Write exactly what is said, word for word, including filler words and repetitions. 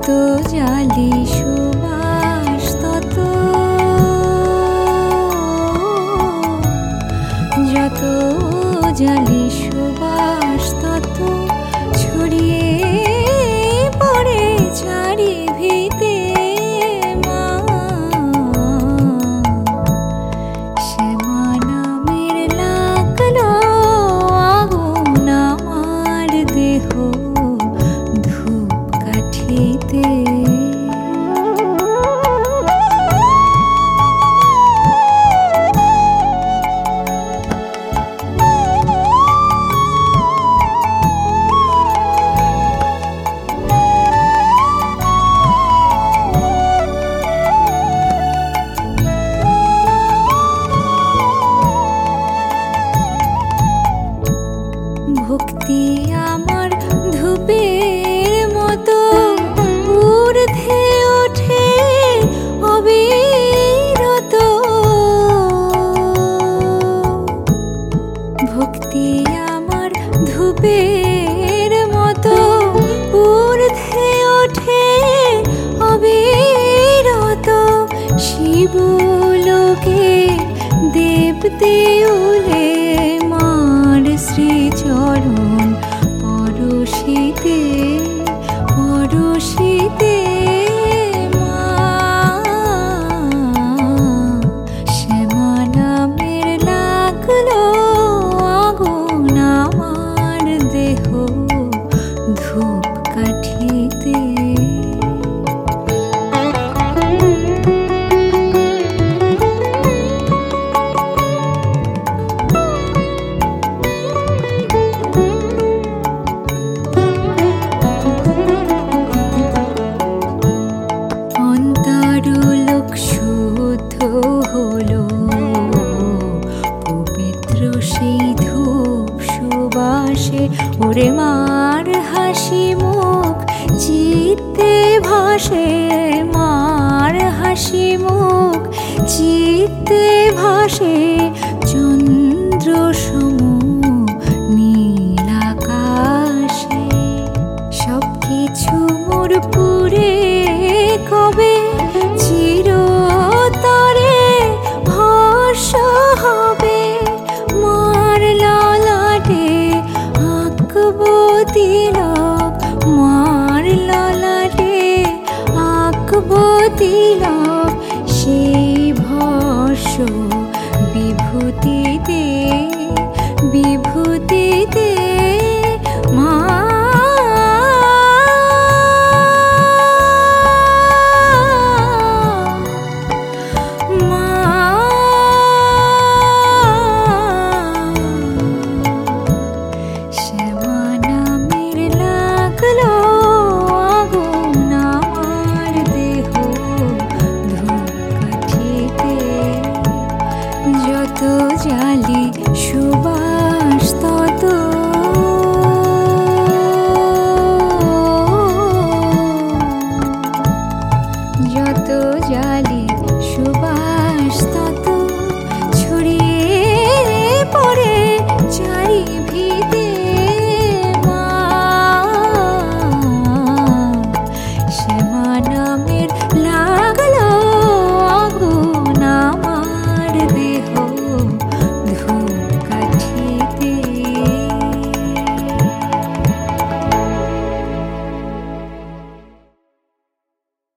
যত জালি সুবাস তত, যত জালি সুবাস তত ছড়িয়ে পড়ে চারিভিতে। ভক্তি আমার ধূপের মতো ঊর্ধ্বে ওঠে অবিরত, ভক্তি আমার ধূপের মতো ঊর্ধ্বে ওঠে অবিরত। শিবলোকে দেবদেউলে মার শ্রীচরণ পরশিতে পরশিতে। শ্যামা নামের লাগলো আগুন আমার দেহ ধূপ কাঠিতে। হলো পবিত্র সেই ধূপ সুবাসে, ওরে মার হাসি মুখ চিত্তে ভাসে, মার হাসি মুখ চিত্তে ভাসে। চন্দ্র সম নীল আকাশে সব কিছু মোর পুরে কবে চিরতরে ভস্ম হবে। মার ললাটে আঁকবো তিলক, মার ললাটে আঁকবো তিলক।